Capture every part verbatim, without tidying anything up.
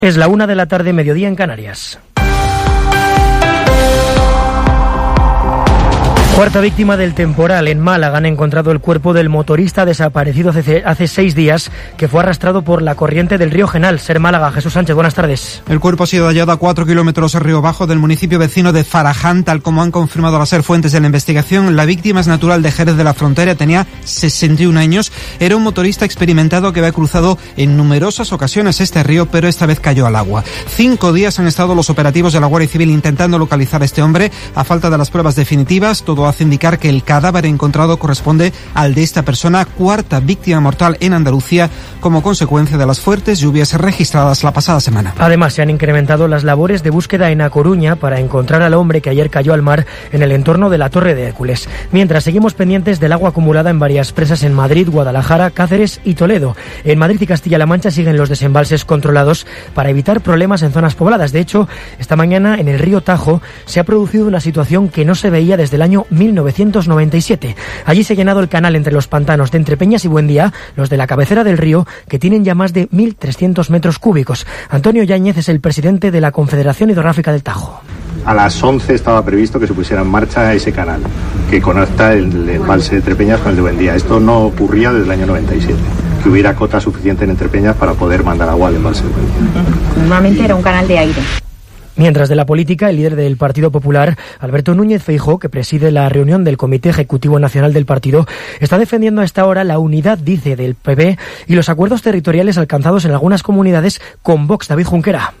Es la una de la tarde, mediodía en Canarias. Cuarta víctima del temporal. En Málaga han encontrado el cuerpo del motorista desaparecido hace, hace seis días, que fue arrastrado por la corriente del río Genal. Ser Málaga, Jesús Sánchez, buenas tardes. El cuerpo ha sido hallado a cuatro kilómetros río bajo del municipio vecino de Faraján, tal como han confirmado las SER fuentes de la investigación. La víctima es natural de Jerez de la Frontera, tenía sesenta y un años, era un motorista experimentado que había cruzado en numerosas ocasiones este río, pero esta vez cayó al agua. Cinco días han estado los operativos de la Guardia Civil intentando localizar a este hombre. A falta de las pruebas definitivas, todo hace indicar que el cadáver encontrado corresponde al de esta persona, cuarta víctima mortal en Andalucía como consecuencia de las fuertes lluvias registradas la pasada semana. Además, se han incrementado las labores de búsqueda en A Coruña para encontrar al hombre que ayer cayó al mar en el entorno de la Torre de Hércules. Mientras, seguimos pendientes del agua acumulada en varias presas en Madrid, Guadalajara, Cáceres y Toledo. En Madrid y Castilla-La Mancha siguen los desembalses controlados para evitar problemas en zonas pobladas. De hecho, esta mañana en el río Tajo se ha producido una situación que no se veía desde el año mil novecientos noventa y siete. Allí se ha llenado el canal entre los pantanos de Entrepeñas y Buendía, los de la cabecera del río, que tienen ya más de mil trescientos metros cúbicos. Antonio Yáñez es el presidente de la Confederación Hidrográfica del Tajo. A las once estaba previsto que se pusiera en marcha ese canal que conecta el embalse de Entrepeñas con el de Buendía. Esto no ocurría desde el año noventa y siete, que hubiera cota suficiente en Entrepeñas para poder mandar agua al embalse de Buendía. Normalmente era un canal de aire. Mientras, de la política, el líder del Partido Popular, Alberto Núñez Feijóo, que preside la reunión del Comité Ejecutivo Nacional del partido, está defendiendo a esta hora la unidad, dice, del P P y los acuerdos territoriales alcanzados en algunas comunidades con Vox. David Junquera.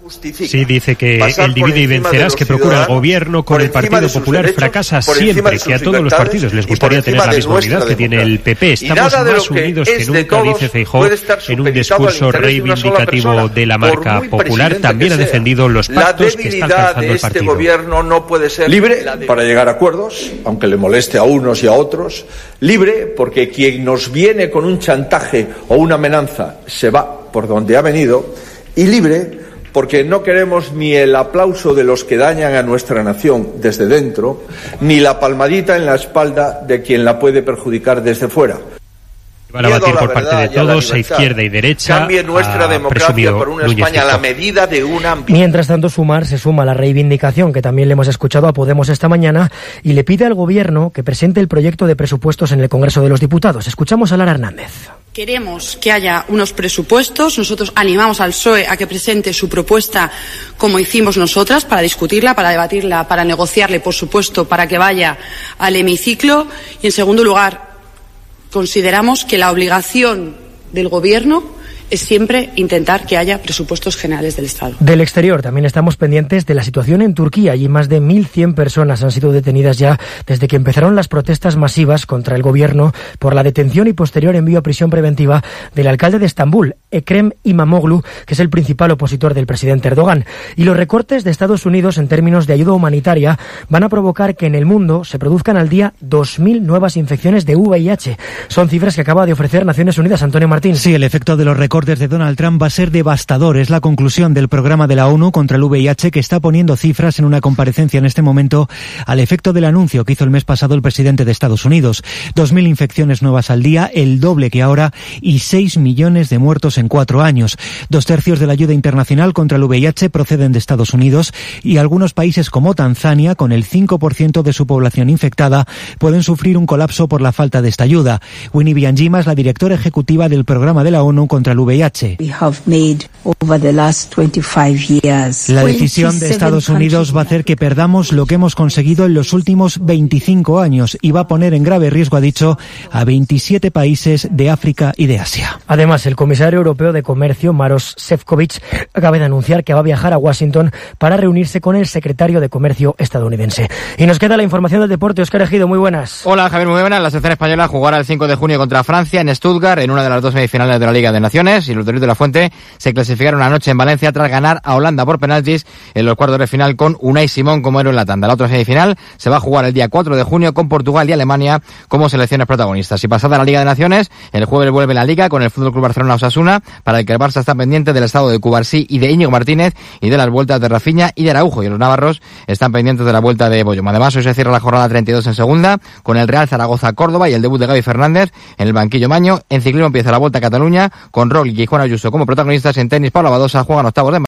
Sí, dice que el divide y vencerás que procura el gobierno con el Partido Popular fracasa siempre, que a todos los partidos les gustaría tener la misma unidad que tiene el P P. Estamos más unidos que nunca, dice Feijóo, en un discurso reivindicativo de la marca popular. También ha defendido los pactos que está alcanzando el partido. Gobierno no puede ser libre para llegar a acuerdos, aunque le moleste a unos y a otros, libre porque quien nos viene con un chantaje o una amenaza se va por donde ha venido, y libre porque no queremos ni el aplauso de los que dañan a nuestra nación desde dentro, ni la palmadita en la espalda de quien la puede perjudicar desde fuera. Van a batir por parte de todos, a izquierda y derecha. Cambie nuestra democracia por una España a la medida de una... Mientras tanto, Sumar se suma a la reivindicación que también le hemos escuchado a Podemos esta mañana y le pide al Gobierno que presente el proyecto de presupuestos en el Congreso de los Diputados. Escuchamos a Lara Hernández. Queremos que haya unos presupuestos. Nosotros animamos al P S O E a que presente su propuesta como hicimos nosotras, para discutirla, para debatirla, para negociarla y, por supuesto, para que vaya al hemiciclo. Y, en segundo lugar, consideramos que la obligación del Gobierno es siempre intentar que haya presupuestos generales del Estado. Del exterior también estamos pendientes de la situación en Turquía. Allí más de mil cien personas han sido detenidas ya desde que empezaron las protestas masivas contra el gobierno por la detención y posterior envío a prisión preventiva del alcalde de Estambul, Ekrem İmamoğlu, que es el principal opositor del presidente Erdogan. Y los recortes de Estados Unidos en términos de ayuda humanitaria van a provocar que en el mundo se produzcan al día dos mil nuevas infecciones de V I H. Son cifras que acaba de ofrecer Naciones Unidas. Antonio Martín. Sí, el efecto de los recortes de Donald Trump va a ser devastador. Es la conclusión del programa de la ONU contra el V I H, que está poniendo cifras en una comparecencia en este momento al efecto del anuncio que hizo el mes pasado el presidente de Estados Unidos. Dos mil infecciones nuevas al día, el doble que ahora, y seis millones de muertos en cuatro años. Dos tercios de la ayuda internacional contra el V I H proceden de Estados Unidos, y algunos países como Tanzania, con el cinco por ciento de su población infectada, pueden sufrir un colapso por la falta de esta ayuda. Winnie Byanyima es la directora ejecutiva del programa de la ONU contra el V I H. La decisión de Estados Unidos va a hacer que perdamos lo que hemos conseguido en los últimos veinticinco años y va a poner en grave riesgo, ha dicho, a veintisiete países de África y de Asia. Además, el comisario europeo de Comercio, Maroš Šefčovič, acaba de anunciar que va a viajar a Washington para reunirse con el secretario de Comercio estadounidense. Y nos queda la información del deporte. Óscar Ejido, muy buenas. Hola, Javier, muy buenas. La selección española jugará el cinco de junio contra Francia en Stuttgart, en una de las dos semifinales de la Liga de Naciones, y los de la Fuente se clasificaron anoche en Valencia tras ganar a Holanda por penaltis en los cuartos de final con Unai Simón como héroe en la tanda. La otra semifinal se va a jugar el día cuatro de junio con Portugal y Alemania como selecciones protagonistas. Y pasada la Liga de Naciones, el jueves vuelve la Liga con el F C Barcelona Osasuna, para el que el Barça está pendiente del estado de Cubarsí y de Íñigo Martínez y de las vueltas de Rafinha y de Araujo, y los navarros están pendientes de la vuelta de Boyoma. Además, hoy se cierra la jornada treinta y dos en segunda con el Real Zaragoza Córdoba y el debut de Gaby Fernández en el banquillo Maño. En ciclismo empieza la Vuelta a Cataluña con Roglic Roglic y Juan Ayuso como protagonistas. En tenis, Pablo Badosa juegan octavos de